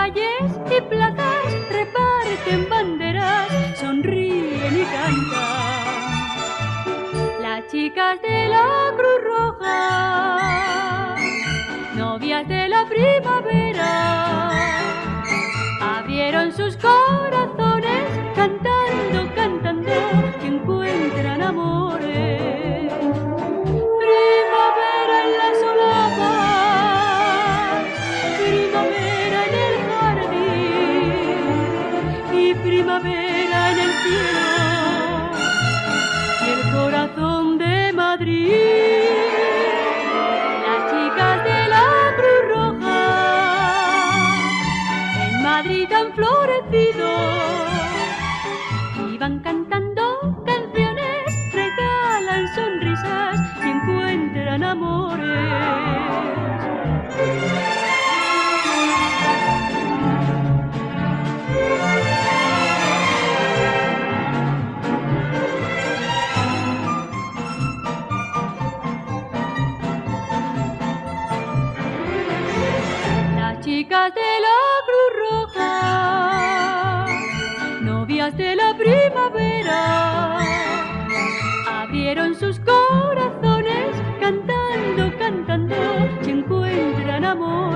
calles y plazas reparten banderas, sonríen y cantan. Las chicas de la Cruz Roja, novias de la primavera, abrieron sus corazones cantando, cantando, que encuentran amores. Primavera en las solapas, primavera en el jardín y primavera en el cielo y el corazón de Madrid. Las chicas de la Cruz Roja en Madrid han florecido y van cantando canciones, regalan sonrisas y encuentran amores. Las chicas de la Cruz Roja, novias de la primavera, abrieron sus corazones cantando, cantando, se encuentran amor.